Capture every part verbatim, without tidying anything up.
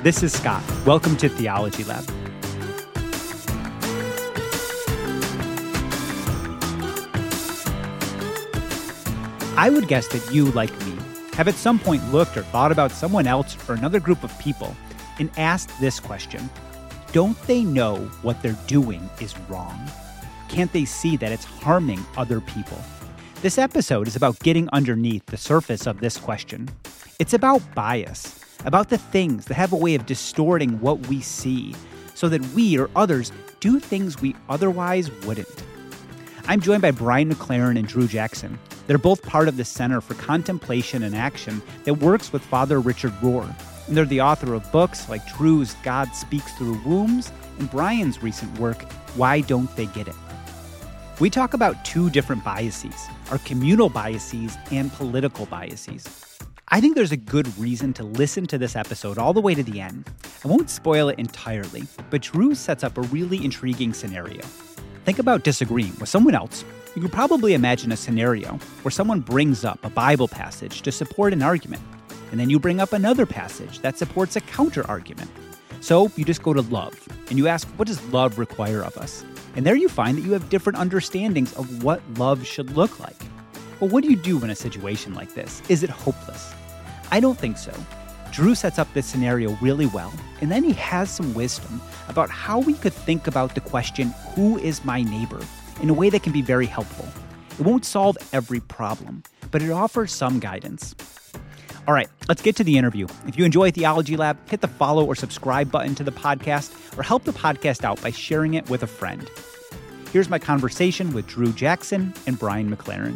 This is Scott. Welcome to Theology Lab. I would guess that you, like me, have at some point looked or thought about someone else or another group of people and asked this question: don't they know what they're doing is wrong? Can't they see that it's harming other people? This episode is about getting underneath the surface of this question. It's about bias, about the things that have a way of distorting what we see so that we or others do things we otherwise wouldn't. I'm joined by Brian McLaren and Drew Jackson. They're both part of the Center for Contemplation and Action that works with Father Richard Rohr. And they're the author of books like Drew's God Speaks Through Wombs and Brian's recent work, Why Don't They Get It? We talk about two different biases, our communal biases and political biases. I think there's a good reason to listen to this episode all the way to the end. I won't spoil it entirely, but Drew sets up a really intriguing scenario. Think about disagreeing with someone else. You can probably imagine a scenario where someone brings up a Bible passage to support an argument, and then you bring up another passage that supports a counter-argument. So you just go to love, and you ask, what does love require of us? And there you find that you have different understandings of what love should look like. Well, what do you do in a situation like this? Is it hopeless? I don't think so. Drew sets up this scenario really well, and then he has some wisdom about how we could think about the question, who is my neighbor, in a way that can be very helpful. It won't solve every problem, but it offers some guidance. All right, let's get to the interview. If you enjoy Theology Lab, hit the follow or subscribe button to the podcast, or help the podcast out by sharing it with a friend. Here's my conversation with Drew Jackson and Brian McLaren.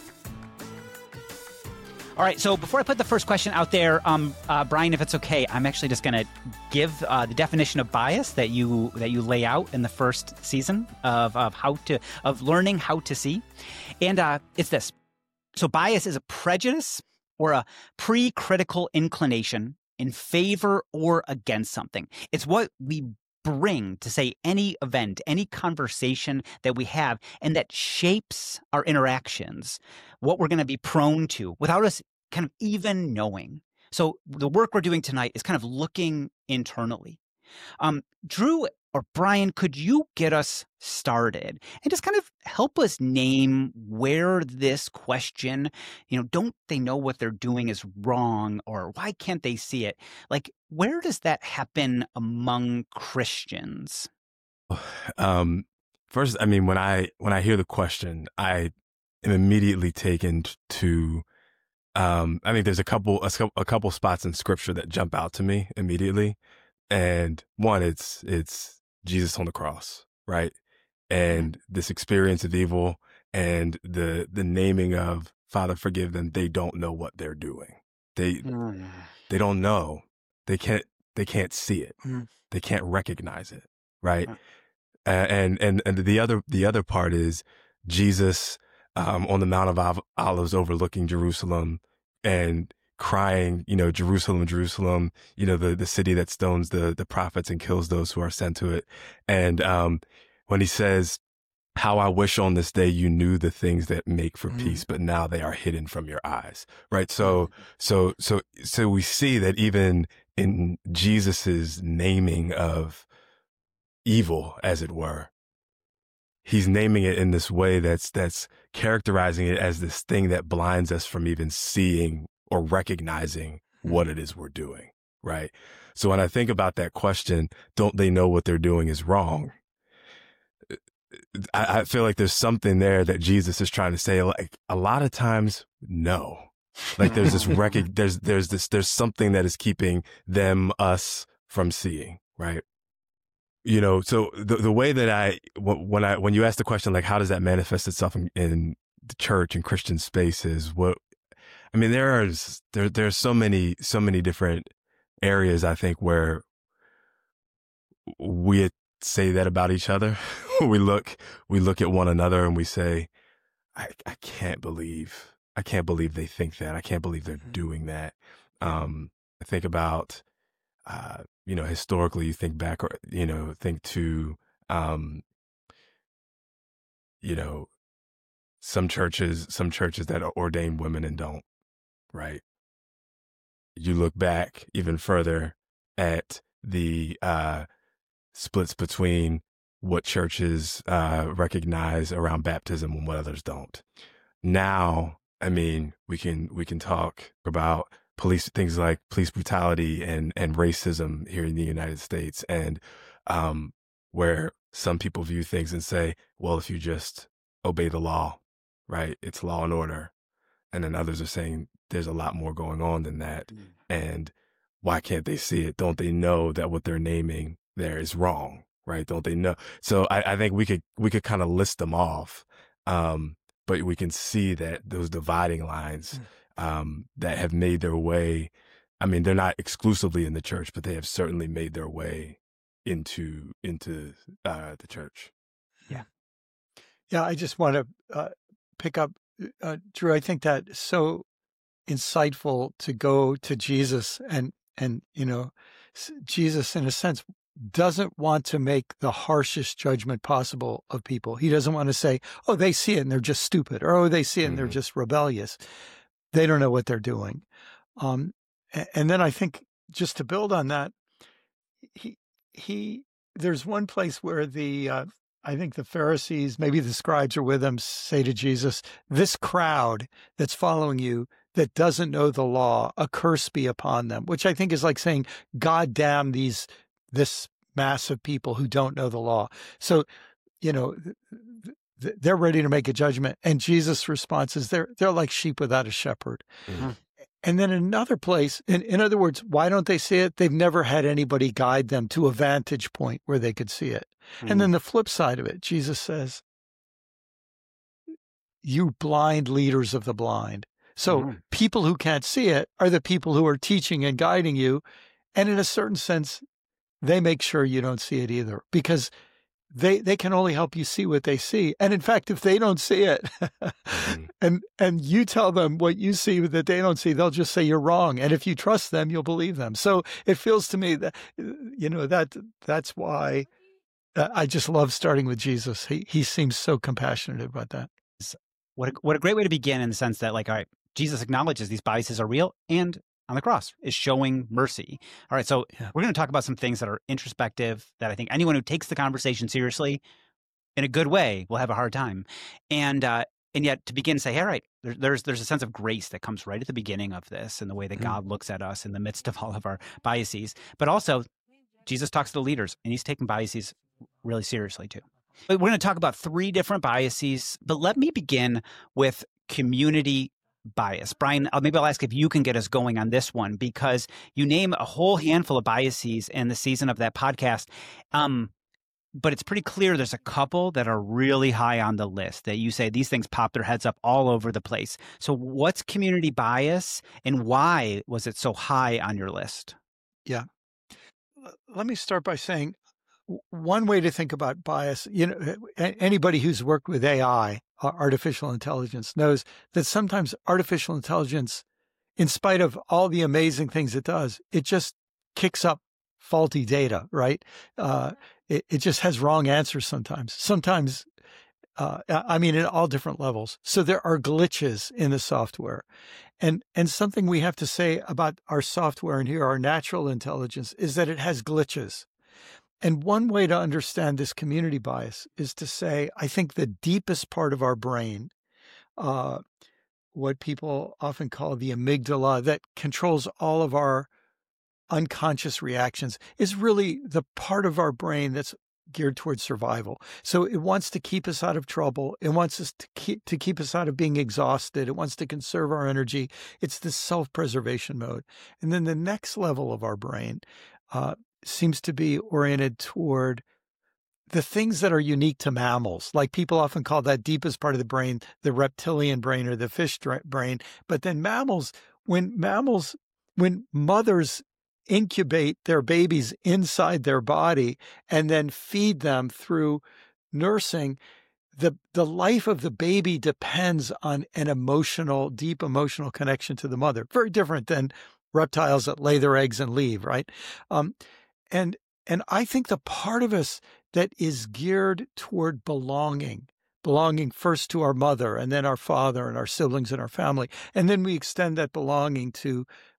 All right, so before I put the first question out there, um, uh, Brian, if it's okay, I'm actually just going to give uh, the definition of bias that you that you lay out in the first season of of how to of learning how to see, and uh, it's this. So bias is a prejudice or a pre-critical inclination in favor or against something. It's what we bring to, say, any event, any conversation that we have, and that shapes our interactions, what we're going to be prone to without us kind of even knowing. So the work we're doing tonight is kind of looking internally. Um, Drew or Brian, could you get us started and just kind of help us name where this question, you know, don't they know what they're doing is wrong, or why can't they see it? Like, where does that happen among Christians? Um, first, I mean, when I when I hear the question, I am immediately taken to. Um, I think there's a couple a, a couple spots in Scripture that jump out to me immediately, and one, it's it's Jesus on the cross, right? And this experience of evil and the the naming of Father, forgive them, they don't know what they're doing. They mm. they don't know. They can't they can't see it. Mm. They can't recognize it, right? Mm. Uh, and and and the other the other part is Jesus um, on the Mount of Olives overlooking Jerusalem and crying, you know, Jerusalem, Jerusalem, you know, the, the city that stones the, the prophets and kills those who are sent to it. And, um, when he says, how I wish on this day you knew the things that make for mm. peace, but now they are hidden from your eyes. Right. So, so, so, so we see that even in Jesus's naming of evil, as it were, he's naming it in this way that's, that's characterizing it as this thing that blinds us from even seeing or recognizing what it is we're doing, right? So when I think about that question, don't they know what they're doing is wrong? I, I feel like there's something there that Jesus is trying to say, like, a lot of times, no. Like there's this rec- there's there's this there's something that is keeping them, us, from seeing, right? You know, so the the way that I when I when you ask the question, like, how does that manifest itself in, in the church and Christian spaces? What I mean, there are there there's so many so many different areas, I think, where we say that about each other. we look we look at one another and we say, I I can't believe I can't believe they think that. I can't believe they're doing that. Um, I think about uh, you know, historically, you think back, or you know, think to um, you know, some churches some churches that ordain women and don't. Right. You look back even further at the uh, splits between what churches uh, recognize around baptism and what others don't. Now, I mean, we can we can talk about police things like police brutality and and racism here in the United States, and um, where some people view things and say, well, if you just obey the law, right, it's law and order, and then others are saying there's a lot more going on than that, mm. and why can't they see it? Don't they know that what they're naming there is wrong, right? Don't they know? So I, I think we could we could kind of list them off. Um, But we can see that those dividing lines um, that have made their way, I mean, they're not exclusively in the church, but they have certainly made their way into into uh, the church. Yeah. Yeah, I just want to uh, pick up, uh, Drew, I think that's so insightful to go to Jesus and, and you know, Jesus, in a sense, doesn't want to make the harshest judgment possible of people. He doesn't want to say, oh, they see it and they're just stupid, or oh, they see it and mm-hmm. they're just rebellious. They don't know what they're doing. Um, and then I think, just to build on that, he, he, there's one place where the, uh, I think the Pharisees, maybe the scribes are with him, say to Jesus, this crowd that's following you that doesn't know the law, a curse be upon them, which I think is like saying, God damn these this mass of people who don't know the law. So, you know, they're ready to make a judgment. And Jesus' response is they're, they're like sheep without a shepherd. Mm-hmm. And then another place, in, in other words, why don't they see it? They've never had anybody guide them to a vantage point where they could see it. Mm-hmm. And then the flip side of it, Jesus says, you blind leaders of the blind. So mm-hmm. people who can't see it are the people who are teaching and guiding you. And in a certain sense, they make sure you don't see it either, because they they can only help you see what they see. And in fact, if they don't see it mm-hmm. and and you tell them what you see that they don't see, they'll just say you're wrong. And if you trust them, you'll believe them. So it feels to me that, you know, that that's why I just love starting with Jesus. He he seems so compassionate about that. What a, what a great way to begin, in the sense that, like, all right, Jesus acknowledges these biases are real, and on the cross is showing mercy. All right, so yeah. we're going to talk about some things that are introspective, that I think anyone who takes the conversation seriously in a good way will have a hard time. And uh, and yet to begin to say, hey, all right, there, there's there's a sense of grace that comes right at the beginning of this, and the way that mm-hmm. God looks at us in the midst of all of our biases. But also, Jesus talks to the leaders, and he's taking biases really seriously too. But we're going to talk about three different biases, but let me begin with community bias. Brian, maybe I'll ask if you can get us going on this one, because you name a whole handful of biases in the season of that podcast. Um, but it's pretty clear there's a couple that are really high on the list that you say these things pop their heads up all over the place. So what's community bias, and why was it so high on your list? Yeah. Let me start by saying, one way to think about bias, you know, anybody who's worked with A I, artificial intelligence, knows that sometimes artificial intelligence, in spite of all the amazing things it does, it just kicks up faulty data, right? Uh, it, it just has wrong answers sometimes. Sometimes, uh, I mean, at all different levels. So there are glitches in the software. And, and something we have to say about our software and here, our natural intelligence, is that it has glitches. And one way to understand this community bias is to say, I think the deepest part of our brain, uh, what people often call the amygdala, that controls all of our unconscious reactions, is really the part of our brain that's geared towards survival. So it wants to keep us out of trouble. It wants us to keep, to keep us out of being exhausted. It wants to conserve our energy. It's the self-preservation mode. And then the next level of our brain, uh, seems to be oriented toward the things that are unique to mammals. Like, people often call that deepest part of the brain the reptilian brain or the fish brain. But then mammals, when mammals, when mothers incubate their babies inside their body and then feed them through nursing, the the life of the baby depends on an emotional, deep emotional connection to the mother. Very different than reptiles that lay their eggs and leave, right? Um, And and I think the part of us that is geared toward belonging, belonging first to our mother and then our father and our siblings and our family, and then we extend that belonging to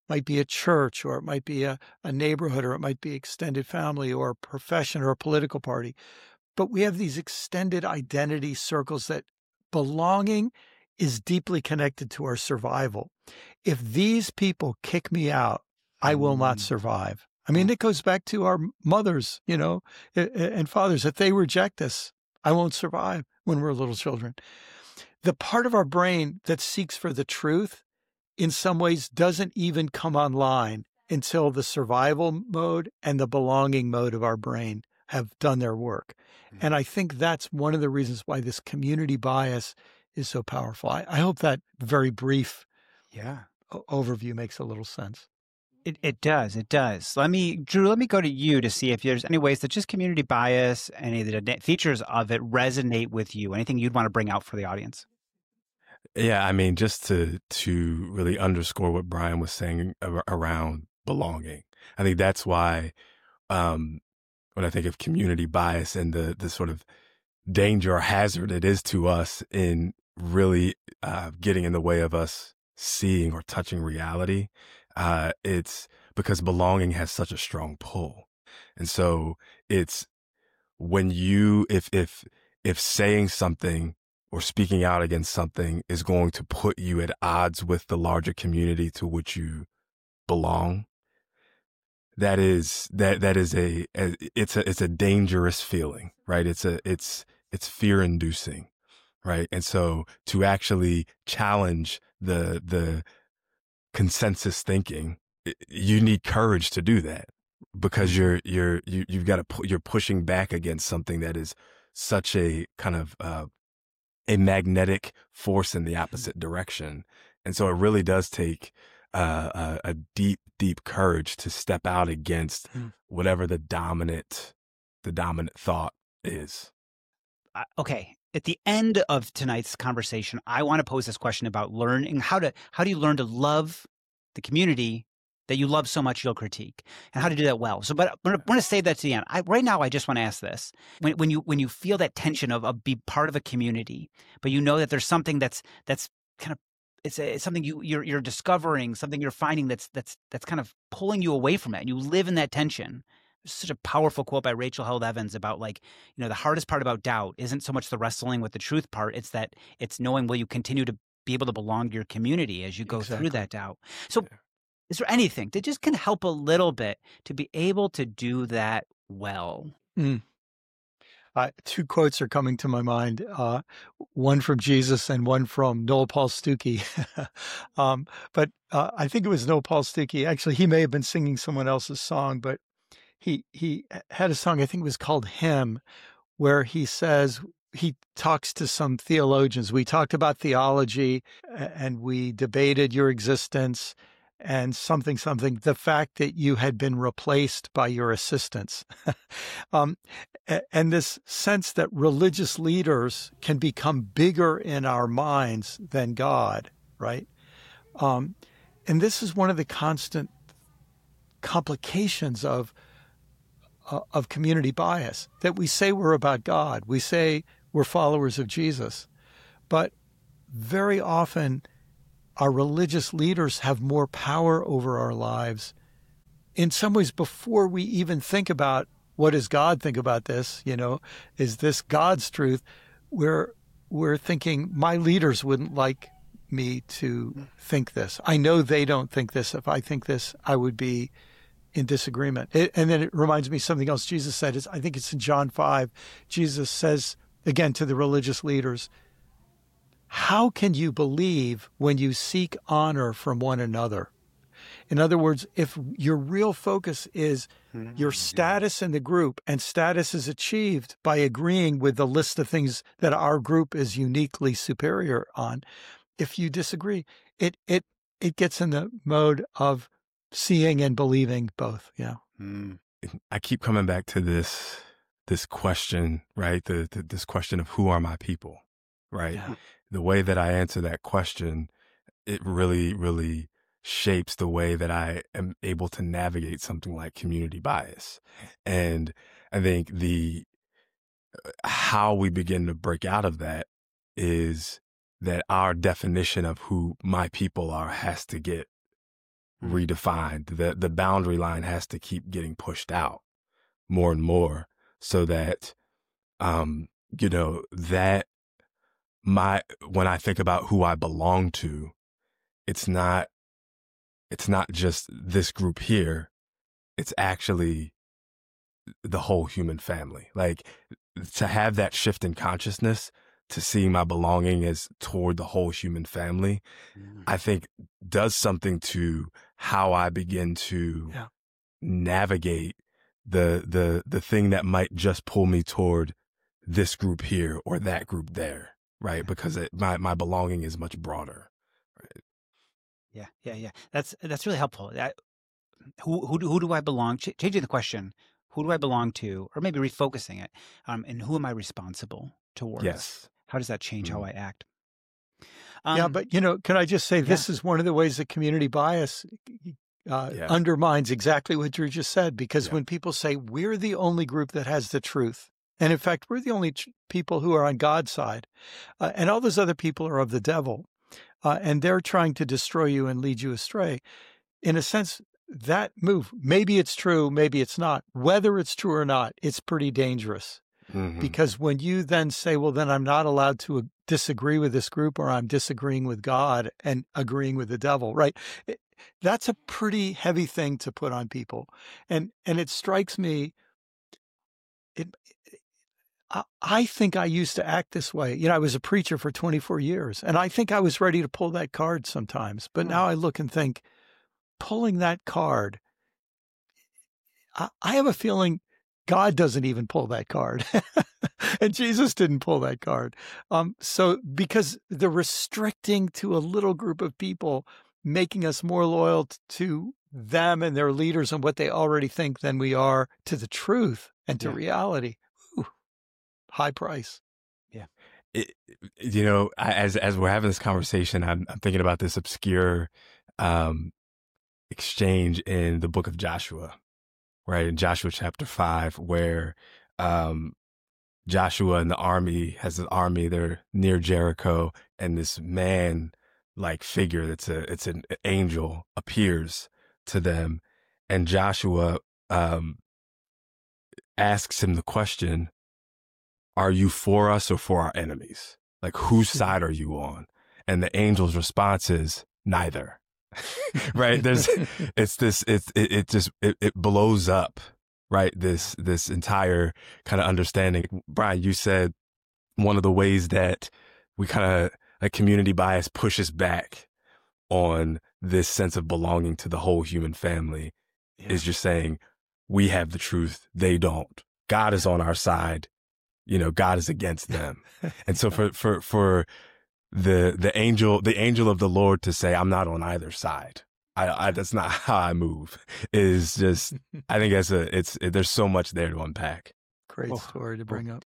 might be a church, or it might be a, a neighborhood, or it might be extended family, or a profession, or a political party. But we have these extended identity circles that belonging is deeply connected to our survival. If these people kick me out, I will not survive. I mean, it goes back to our mothers, you know, and fathers. If they reject us, I won't survive when we're little children. The part of our brain that seeks for the truth, in some ways, doesn't even come online until the survival mode and the belonging mode of our brain have done their work. Mm-hmm. And I think that's one of the reasons why this community bias is so powerful. I, I hope that very brief yeah. o- overview makes a little sense. It it does. It does. Let me, Drew, let me go to you to see if there's any ways that just community bias, any of the features of it resonate with you, anything you'd want to bring out for the audience. Yeah, I mean, just to to really underscore what Brian was saying around belonging, I think that's why um, when I think of community bias and the the sort of danger or hazard it is to us in really uh, getting in the way of us seeing or touching reality, uh, it's because belonging has such a strong pull. And so it's when you, if, if, if saying something or speaking out against something is going to put you at odds with the larger community to which you belong, that is, that, that is a, a it's a, it's a dangerous feeling, right? It's a, it's, it's fear inducing, right? And so to actually challenge the, the consensus thinking, you need courage to do that, because you're, you're, you, you've got to put, you're pushing back against something that is such a kind of, uh, a magnetic force in the opposite direction. And so it really does take uh, a, a deep, deep courage to step out against whatever the dominant, the dominant thought is. Uh, okay. At the end of tonight's conversation, I want to pose this question about learning how to, how do you learn to love the community that you love so much you'll critique, and how to do that well. So, but I want to save that to the end. I, right now, I just want to ask this. When, when you when you feel that tension of, of be part of a community, but you know that there's something that's that's kind of it's, a, it's something you you're you're discovering, something you're finding that's that's that's kind of pulling you away from it, and you live in that tension. There's such a powerful quote by Rachel Held Evans about, like, you know, the hardest part about doubt isn't so much the wrestling with the truth part. It's that it's knowing, will you continue to be able to belong to your community as you go exactly. through that doubt. So. Yeah. Is there anything that just can help a little bit to be able to do that well? Mm. Uh, two quotes are coming to my mind, uh, one from Jesus and one from Noel Paul Stookey. um, but uh, I think it was Noel Paul Stookey. Actually, he may have been singing someone else's song, but he he had a song, I think it was called Hymn, where he says, he talks to some theologians. We talked about theology and we debated your existence and something, something, the fact that you had been replaced by your assistants. um, and this sense that religious leaders can become bigger in our minds than God, right? Um, and this is one of the constant complications of, uh, of community bias, that we say we're about God. We say we're followers of Jesus, but very often our religious leaders have more power over our lives in some ways before we even think about, what does God think about this? You know, is this God's truth? We're, we're thinking, my leaders wouldn't like me to think this. I know they don't think this. If I think this, I would be in disagreement. It, and then it reminds me something else Jesus said. Is I think it's in John five. Jesus says, again, to the religious leaders, how can you believe when you seek honor from one another? In other words, if your real focus is your status in the group, and status is achieved by agreeing with the list of things that our group is uniquely superior on, if you disagree, it it it gets in the mode of seeing and believing both. Yeah. Mm. I keep coming back to this this question, right? The, the this question of who are my people, right? Yeah. The way that I answer that question, it really, really shapes the way that I am able to navigate something like community bias. And I think the, how we begin to break out of that is that our definition of who my people are has to get mm-hmm. redefined. The the boundary line has to keep getting pushed out more and more so that, um, you know, that my, when I think about who I belong to, it's not, it's not just this group here. It's actually the whole human family. Like, to have that shift in consciousness, to see my belonging as toward the whole human family, mm. I think does something to how I begin to yeah. navigate the, the, the thing that might just pull me toward this group here or that group there, right? Because it, my, my belonging is much broader. Right? Yeah. Yeah. Yeah. That's, that's really helpful. That, who, who, do, who do I belong to? Changing the question, who do I belong to? Or maybe refocusing it. Um, and who am I responsible towards? Yes. How does that change mm-hmm. how I act? Um, yeah, but, you know, can I just say yeah. this is one of the ways that community bias uh, yeah. undermines exactly what Drew just said, because yeah. when people say we're the only group that has the truth, and in fact, we're the only tr- people who are on God's side, uh, and all those other people are of the devil, uh, and they're trying to destroy you and lead you astray. In a sense, that move, maybe it's true, maybe it's not. Whether it's true or not, it's pretty dangerous. Mm-hmm. Because when you then say, well, then I'm not allowed to disagree with this group, or I'm disagreeing with God and agreeing with the devil, right? It, that's a pretty heavy thing to put on people. And, and it strikes me, it, it, I, I think I used to act this way. You know, I was a preacher for twenty-four years, and I think I was ready to pull that card sometimes. But mm-hmm. now I look and think, pulling that card, I, I have a feeling God doesn't even pull that card, and Jesus didn't pull that card. Um, so because the restricting to a little group of people, making us more loyal t- to them and their leaders and what they already think than we are to the truth and to yeah. reality. Whew, high price. Yeah. It, you know, as, as we're having this conversation, I'm, I'm thinking about this obscure, um, exchange in the book of Joshua. Right, in Joshua chapter five, where um, Joshua and the army has an army, they're near Jericho, and this man-like figure that's a it's an angel appears to them, and Joshua um, asks him the question, "Are you for us or for our enemies? Like, whose side are you on?" And the angel's response is, "Neither." Right. There's, it's this, it's, it, it just, it, it blows up, right? This, this entire kind of understanding. Brian, you said one of the ways that we kind of, like, community bias pushes back on this sense of belonging to the whole human family yeah. is just saying, we have the truth. They don't. God is on our side. You know, God is against them. And so for, for, for, the the angel the angel of the Lord to say, I'm not on either side, I, I that's not how I move, is just, I think that's a it's it, there's so much there to unpack. Great oh, story to bring oh. up.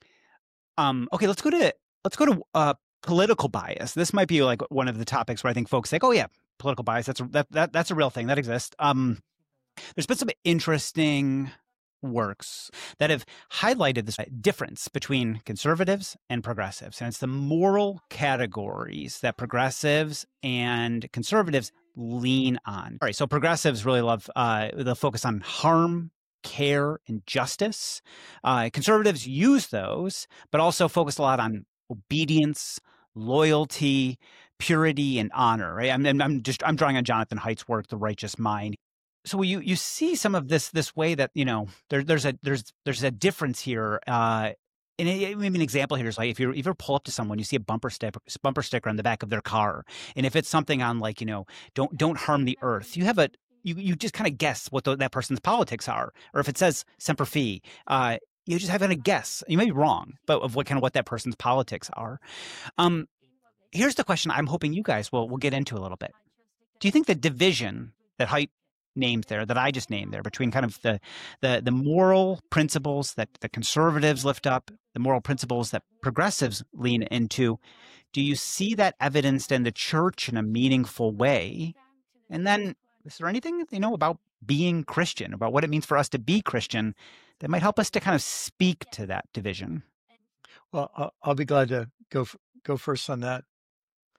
Um okay, let's go to let's go to uh political bias. This might be like one of the topics where I think folks think, oh yeah, political bias, that's a, that, that that's a real thing that exists. Um there's been some interesting works that have highlighted this difference between conservatives and progressives. And it's the moral categories that progressives and conservatives lean on. All right, so progressives really love, uh, they'll focus on harm, care, and justice. Uh, conservatives use those, but also focus a lot on obedience, loyalty, purity, and honor, right? I'm, I'm just, I'm drawing on Jonathan Haidt's work, The Righteous Mind. So you you see some of this this way that, you know, there there's a there's there's a difference here. Uh, and it, maybe an example here is like if you if you pull up to someone, you see a bumper sticker bumper sticker on the back of their car, and if it's something on like, you know, don't don't harm the earth, you have a you you just kind of guess what the, that person's politics are, or if it says Semper Fi, uh, you just have a guess. You may be wrong, but of what kind of what that person's politics are. Um, here's the question I'm hoping you guys will will get into a little bit. Do you think the division that Haidt named there, that I just named there, between kind of the the the moral principles that the conservatives lift up, the moral principles that progressives lean into, do you see that evidenced in the church in a meaningful way? And then, is there anything, you know, about being Christian, about what it means for us to be Christian, that might help us to kind of speak to that division? Well, I'll, I'll be glad to go go first on that.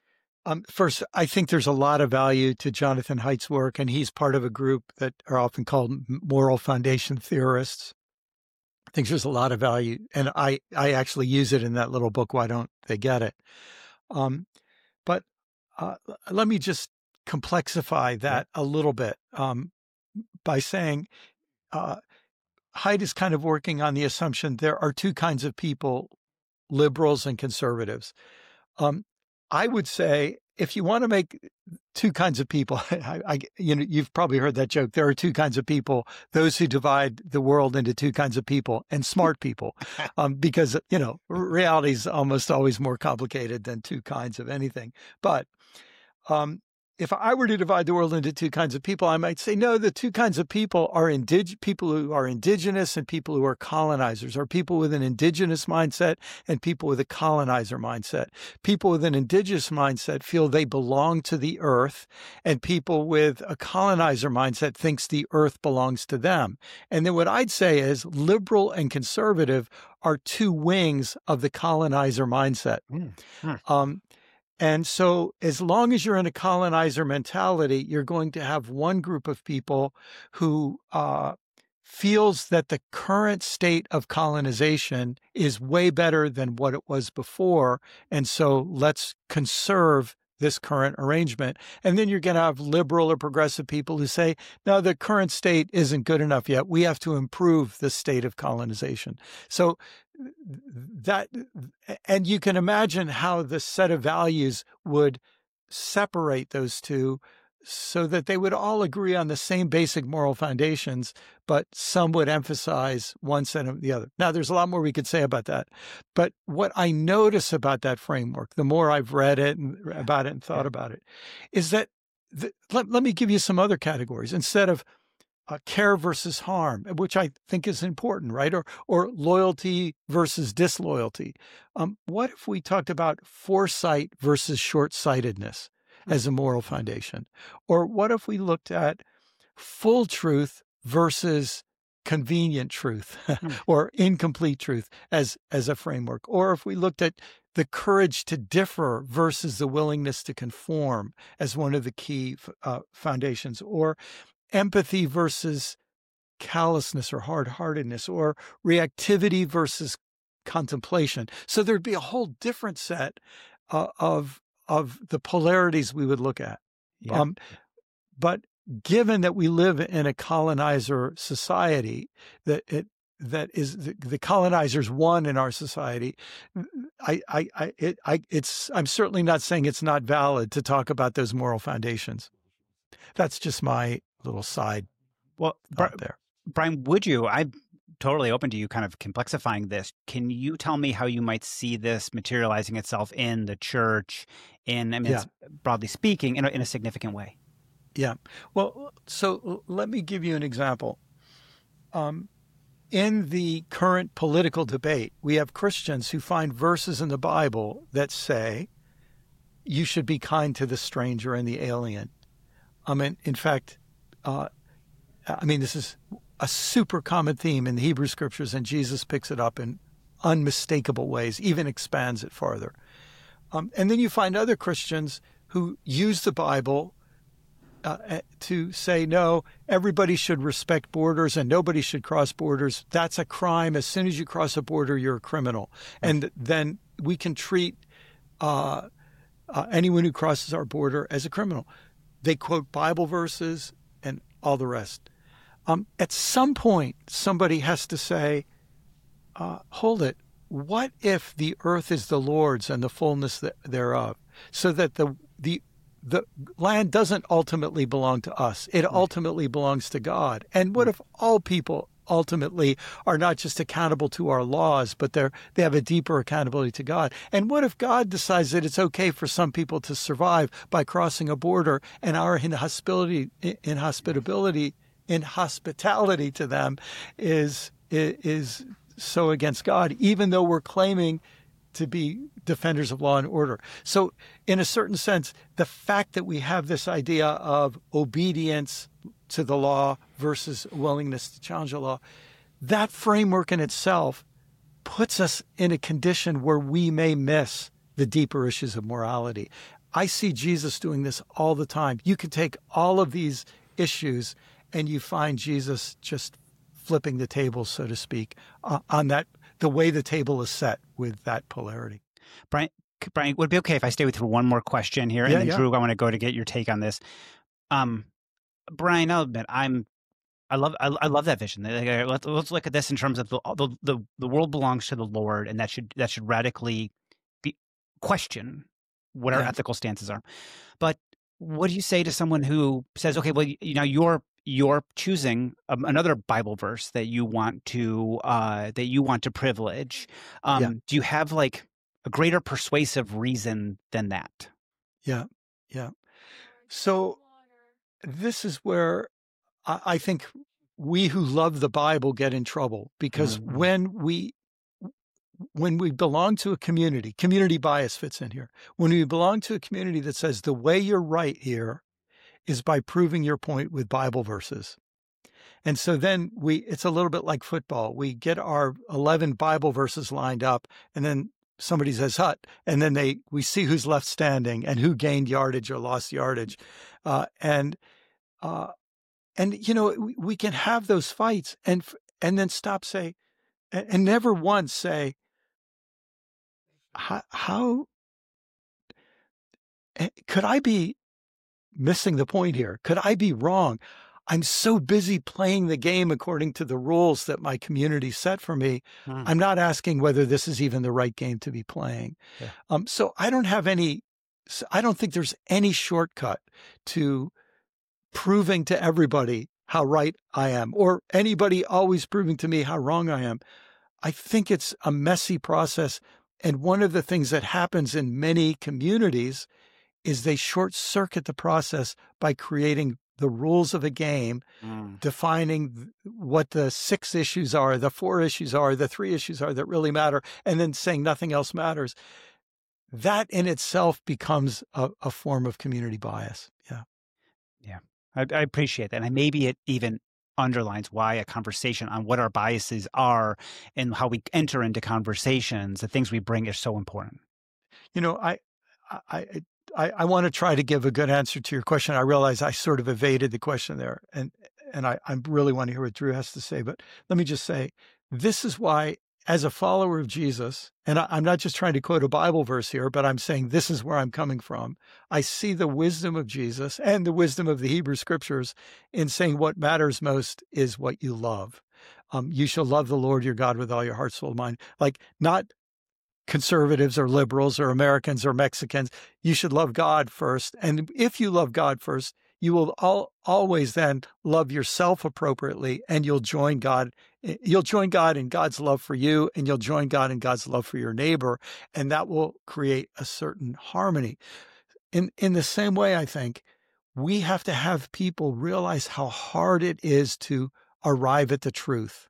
Um, first, I think there's a lot of value to Jonathan Haidt's work, and he's part of a group that are often called moral foundation theorists. I think there's a lot of value, and I, I actually use it in that little book, Why Don't They Get It? Um, but uh, let me just complexify that a little bit um, by saying uh, Haidt is kind of working on the assumption there are two kinds of people, liberals and conservatives. Um, I would say if you want to make two kinds of people, I, I, you know, you've probably heard that joke. There are two kinds of people: those who divide the world into two kinds of people, and smart people, um, because you know reality is almost always more complicated than two kinds of anything. But um, if I were to divide the world into two kinds of people, I might say, no, the two kinds of people are indig- people who are indigenous and people who are colonizers, or people with an indigenous mindset and people with a colonizer mindset. People with an indigenous mindset feel they belong to the earth, and people with a colonizer mindset thinks the earth belongs to them. And then what I'd say is liberal and conservative are two wings of the colonizer mindset. Mm. Hmm. Um, And so as long as you're in a colonizer mentality, you're going to have one group of people who uh, feels that the current state of colonization is way better than what it was before. And so let's conserve this current arrangement. And then you're going to have liberal or progressive people who say, no, the current state isn't good enough yet. We have to improve the state of colonization. So that, and you can imagine how the set of values would separate those two so that they would all agree on the same basic moral foundations, but some would emphasize one set of the other. Now, there's a lot more we could say about that. But what I notice about that framework, the more I've read it and about it and thought about it, is that, the, let, let me give you some other categories. Instead of uh, care versus harm, which I think is important, right? Or, or loyalty versus disloyalty. Um, what if we talked about foresight versus short-sightedness as a moral foundation? Or what if we looked at full truth versus convenient truth or incomplete truth as, as a framework? Or if we looked at the courage to differ versus the willingness to conform as one of the key uh, foundations, or empathy versus callousness or hard-heartedness, or reactivity versus contemplation. So there'd be a whole different set uh, of of the polarities we would look at. Yeah. Um, but given that we live in a colonizer society, that it that is the, the colonizers won in our society, I, I, I, it, I, it's. I'm certainly not saying it's not valid to talk about those moral foundations. That's just my little side. Well, thought there, Brian, would you? I'm totally open to you kind of complexifying this. Can you tell me how you might see this materializing itself in the church, in, I mean, Yeah. it's, broadly speaking, in a, in a significant way? Yeah. Well, so let me give you an example. Um, in the current political debate, we have Christians who find verses in the Bible that say you should be kind to the stranger and the alien. I mean, in fact, uh, I mean, this is a super common theme in the Hebrew Scriptures, and Jesus picks it up in unmistakable ways, even expands it farther. Um, and then you find other Christians who use the Bible uh, to say, no, everybody should respect borders and nobody should cross borders. That's a crime. As soon as you cross a border, you're a criminal. And then we can treat uh, uh, anyone who crosses our border as a criminal. They quote Bible verses and all the rest. Um, at some point, somebody has to say, uh, hold it. What if the earth is the Lord's and the fullness thereof, so that the the the land doesn't ultimately belong to us? It ultimately belongs to God. And what if all people ultimately are not just accountable to our laws, but they're they have a deeper accountability to God? And what if God decides that it's okay for some people to survive by crossing a border, and our inhospitality, inhospitability, inhospitality to them is is so against God, even though we're claiming to be defenders of law and order? So in a certain sense, the fact that we have this idea of obedience to the law versus willingness to challenge the law, that framework in itself puts us in a condition where we may miss the deeper issues of morality. I see Jesus doing this all the time. You could take all of these issues and you find Jesus just flipping the table, so to speak, uh, on that, the way the table is set with that polarity. Brian, Brian, would it be okay if I stay with you for one more question here? Yeah, And then yeah. Drew, I want to go to get your take on this. Um, Brian, I'll admit, I'm, I love, I, I love that vision. Like, Let's, let's look at this in terms of the, the, the, the world belongs to the Lord, and that should, that should radically be question what our Yeah. ethical stances are. But what do you say to someone who says, okay, well, you know, you're, you're choosing um, another Bible verse that you want to, uh, that you want to privilege. Um, Yeah. Do you have like a greater persuasive reason than that? Yeah. Yeah. So this is where I, I think we who love the Bible get in trouble, because Mhm. when we when we belong to a community, community bias fits in here. When we belong to a community that says the way you're right here is by proving your point with Bible verses. And so then we, it's a little bit like football. We get our eleven Bible verses lined up, and then somebody says hut, and then they, we see who's left standing and who gained yardage or lost yardage. Uh, and, uh, and, you know, we, we can have those fights and, and then stop, say, and, and never once say, how, how could I be missing the point here? Could I be wrong? I'm so busy playing the game according to the rules that my community set for me. Hmm. I'm not asking whether this is even the right game to be playing. Yeah. Um, so I don't have any, I don't think there's any shortcut to proving to everybody how right I am, or anybody always proving to me how wrong I am. I think it's a messy process. And one of the things that happens in many communities is they short circuit the process by creating the rules of a game, Mm. defining what the six issues are, the four issues are, the three issues are that really matter, and then saying nothing else matters. That in itself becomes a, a form of community bias. Yeah. Yeah, I, I appreciate that. And maybe it even underlines why a conversation on what our biases are and how we enter into conversations, the things we bring, is so important. You know, I, I, I, I want to try to give a good answer to your question. I realize I sort of evaded the question there, and and I, I really want to hear what Drew has to say. But let me just say, this is why, as a follower of Jesus, and I, I'm not just trying to quote a Bible verse here, but I'm saying this is where I'm coming from. I see the wisdom of Jesus and the wisdom of the Hebrew Scriptures in saying what matters most is what you love. Um, you shall love the Lord your God with all your heart, soul, mind. Like, not conservatives or liberals or Americans or Mexicans. You should love God first. And if you love God first, you will all, always then love yourself appropriately, and you'll join God. You'll join God in God's love for you, and you'll join God in God's love for your neighbor. And that will create a certain harmony. In, in the same way, I think we have to have people realize how hard it is to arrive at the truth.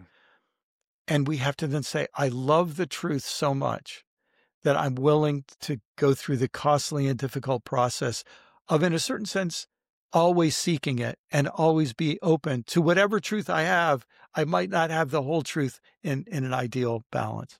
And we have to then say, I love the truth so much that I'm willing to go through the costly and difficult process of, in a certain sense, always seeking it and always be open to whatever truth I have. I might not have the whole truth in, in an ideal balance.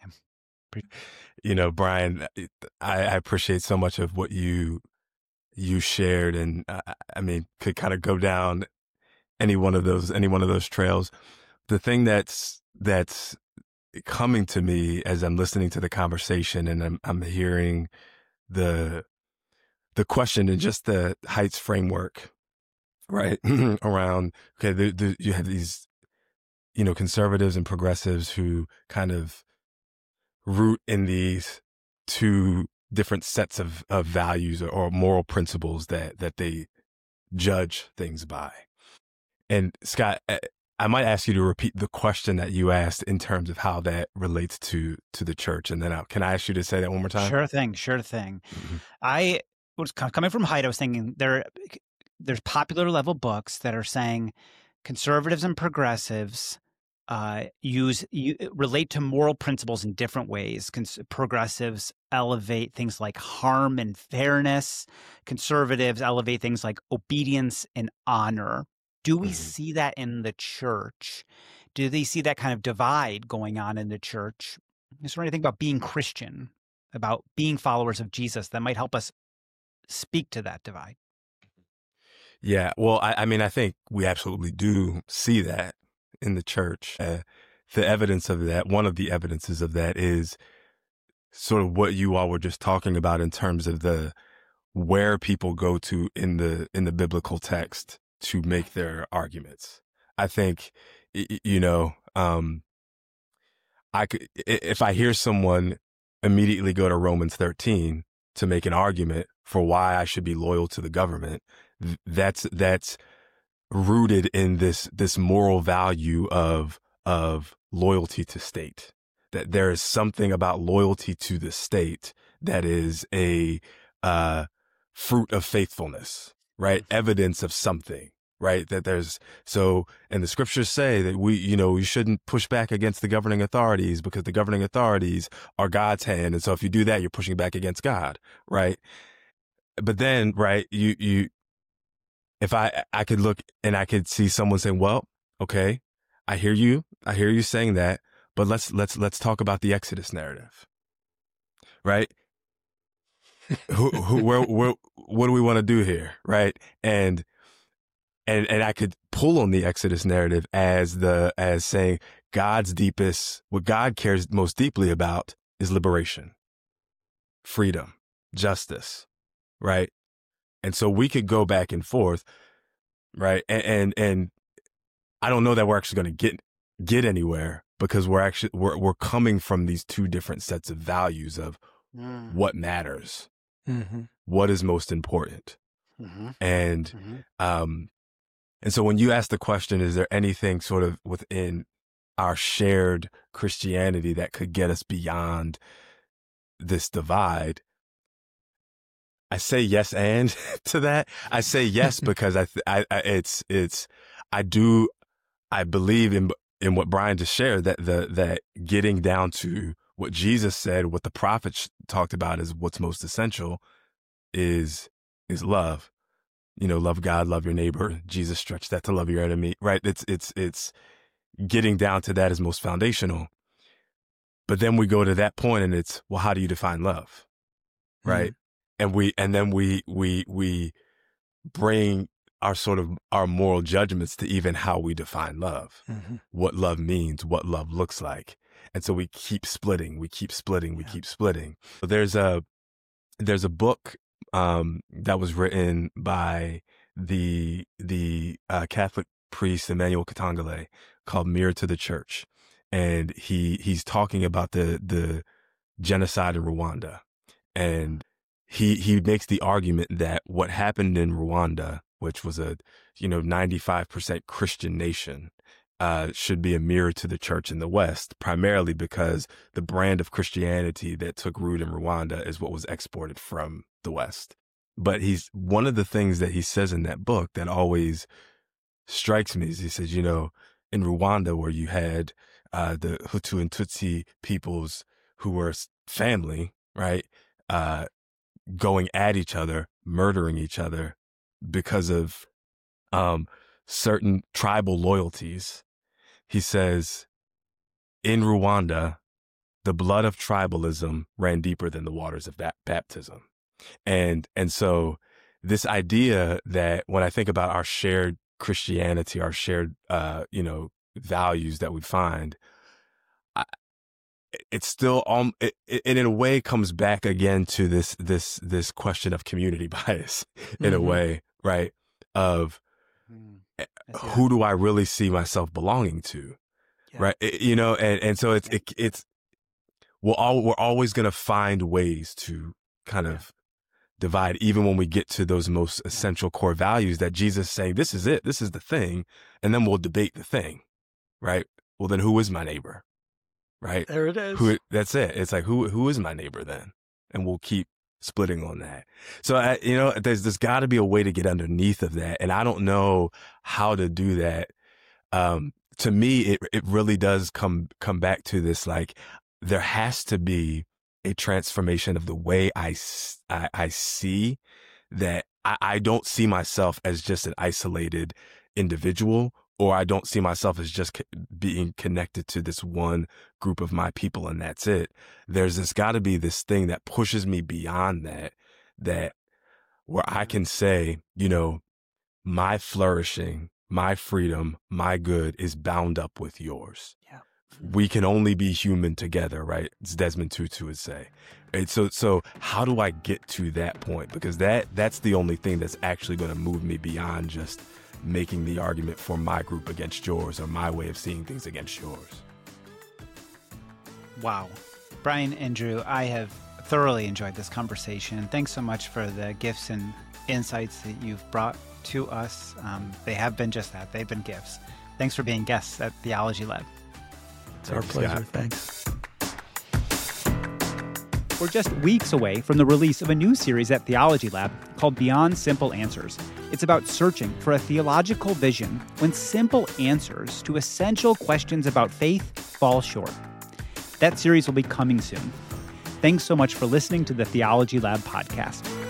You know, Brian, I, I appreciate so much of what you you shared, and uh, I mean, could kind of go down any one of those any one of those trails. The thing that's that's coming to me as I'm listening to the conversation, and I'm, I'm hearing the the question and just the Heights framework, right? Around, okay, the, the, you have these, you know, conservatives and progressives who kind of root in these two different sets of, of values or, or moral principles that, that they judge things by. And Scott, I might ask you to repeat the question that you asked in terms of how that relates to to the church, and then I, can I ask you to say that one more time? Sure thing, sure thing. Mm-hmm. I was coming from Height. I was thinking there, there's popular level books that are saying conservatives and progressives uh, use you, relate to moral principles in different ways. Cons- progressives elevate things like harm and fairness. Conservatives elevate things like obedience and honor. Do we mm-hmm. see that in the church? Do they see that kind of divide going on in the church? Is there anything about being Christian, about being followers of Jesus, that might help us speak to that divide? Yeah, well, I, I mean, I think we absolutely do see that in the church. Uh, the evidence of that, one of the evidences of that is sort of what you all were just talking about in terms of the where people go to in the in the biblical text to make their arguments. I think, you know, um, I could, if I hear someone immediately go to Romans thirteen to make an argument for why I should be loyal to the government, that's that's rooted in this this moral value of of loyalty to state. That there is something about loyalty to the state that is a uh, fruit of faithfulness, right? Evidence of something, right? That there's so, and the scriptures say that we, you know, we shouldn't push back against the governing authorities because the governing authorities are God's hand, and so if you do that, you're pushing back against God, right? But then, right, you you. If I, I could look and I could see someone saying, well, okay, I hear you. I hear you saying that, but let's, let's, let's talk about the Exodus narrative, right? who, who, where, where, what do we want to do here? Right. And, and, and I could pull on the Exodus narrative as the, as saying God's deepest, what God cares most deeply about is liberation, freedom, justice, right? And so we could go back and forth, right? And and, and I don't know that we're actually going to get get anywhere because we're actually we're we're coming from these two different sets of values of mm. what matters, mm-hmm. what is most important, mm-hmm. and mm-hmm. um, and so when you ask the question, is there anything sort of within our shared Christianity that could get us beyond this divide? I say yes and to that. I say yes because I, th- I, I, it's, it's, I do, I believe in in what Brian just shared that the that getting down to what Jesus said, what the prophets talked about is what's most essential, is is love. You know, love God, love your neighbor. Jesus stretched that to love your enemy, right? It's it's it's getting down to that is most foundational. But then we go to that point, and it's well, how do you define love, right? Mm-hmm. And we, and then we, we, we bring our sort of our moral judgments to even how we define love, mm-hmm. what love means, what love looks like. And so we keep splitting, we keep splitting, we yeah. keep splitting. There's a, there's a book, um, that was written by the, the, uh, Catholic priest, Emmanuel Katongole, called Mirror to the Church. And he, he's talking about the, the genocide in Rwanda. And He he makes the argument that what happened in Rwanda, which was a, you know, ninety-five percent Christian nation, uh, should be a mirror to the church in the West, primarily because the brand of Christianity that took root in Rwanda is what was exported from the West. But he's one of the things that he says in that book that always strikes me is he says, you know, in Rwanda, where you had uh, the Hutu and Tutsi peoples who were family, right? Uh, going at each other, murdering each other because of um, certain tribal loyalties. He says, in Rwanda, the blood of tribalism ran deeper than the waters of that baptism. And, and so this idea that when I think about our shared Christianity, our shared, uh, you know, values that we find, I, it's still, um, it, it in a way comes back again to this, this, this question of community bias in mm-hmm. a way, right? Of mm. who do I really see myself belonging to? Yeah. Right. It, you know, and, and so it's, yeah. it, it's, we're all, we're always going to find ways to kind yeah. of divide, even when we get to those most essential core values that Jesus is saying, this is it, this is the thing. And then we'll debate the thing, right? Well, then who is my neighbor? Right. There it is. Who, that's it. It's like, who, who is my neighbor then? And we'll keep splitting on that. So, I, you know, there's, there's gotta be a way to get underneath of that. And I don't know how to do that. Um, to me, it, it really does come, come back to this, like, there has to be a transformation of the way I, I, I see that I, I don't see myself as just an isolated individual, or I don't see myself as just co- being connected to this one group of my people and that's it. There's this got to be this thing that pushes me beyond that, that where I can say, you know, my flourishing, my freedom, my good is bound up with yours. Yeah. We can only be human together, right? As Desmond Tutu would say. Right? So, so how do I get to that point? Because that that's the only thing that's actually going to move me beyond just making the argument for my group against yours or my way of seeing things against yours. Wow. Brian and Drew, I have thoroughly enjoyed this conversation. Thanks so much for the gifts and insights that you've brought to us. Um, they have been just that. They've been gifts. Thanks for being guests at Theology Lab. It's our pleasure. Thanks. We're just weeks away from the release of a new series at Theology Lab called Beyond Simple Answers. It's about searching for a theological vision when simple answers to essential questions about faith fall short. That series will be coming soon. Thanks so much for listening to the Theology Lab podcast.